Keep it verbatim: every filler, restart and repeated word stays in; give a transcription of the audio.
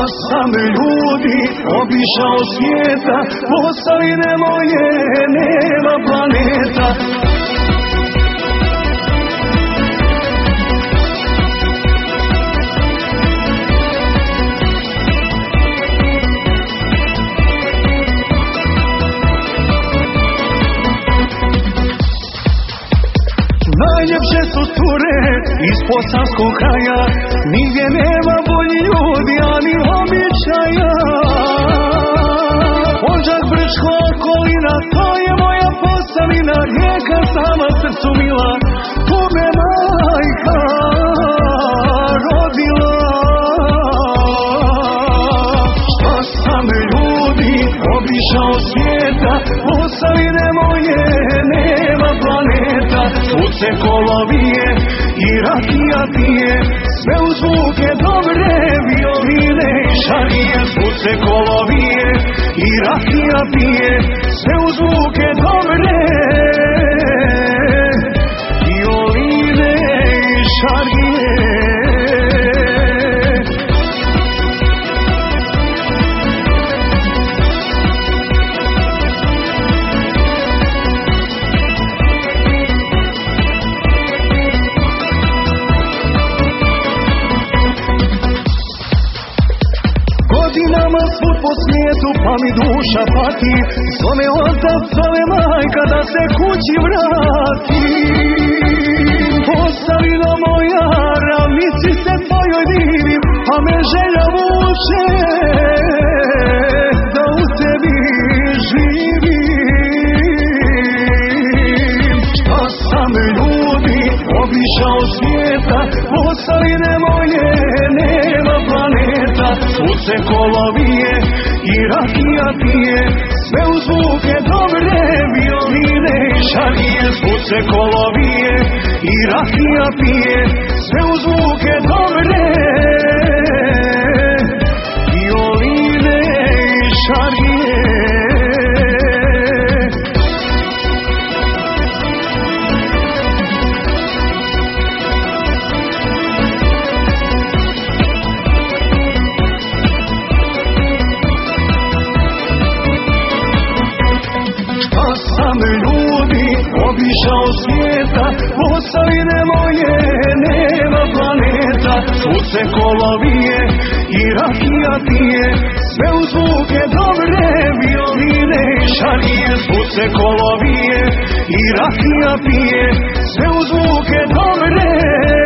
sam ljudi obišao svijeta, Posavine moje nema planeta. Najljepše su cure iz posavskog kraja, nigdje nema bolji ljudi, ani običaja. Odžak, Brčko, okolina, to je moja Posavina, rijeka sama srcu mila, tu me majka rodila. Šta sam ljudi obišao svijeta, Posavine moje nema planeta. Svud se kolovije i rakija pije, sve u zvuke dobre violine i šarije. Svud se kolovije i rakija pije, sve u zvuke dobre violine i šarije. Godinama svud po svijetu pa mi duša pati, zove otac, zove majka da se kući vrati. Posavino moja, ravnici se tvojoj divim, pa me želja vuče da u tebi živim. Šta sam ljudi obišao svijeta, Posavine moje nema planeta. Svud se kolovije i rakija pije, sve u zvuke dobre violine i šarije. Svud se kolovije i rakija pije, sve u zvuke dobre violine i šarije. Ljudi obišao svijeta, Posavine moje nema planeta. Svud se kolovije i rakija pije, sve u zvuke dobre violine i šarije. Svud se kolovije i rakija pije, sve u zvuke dobre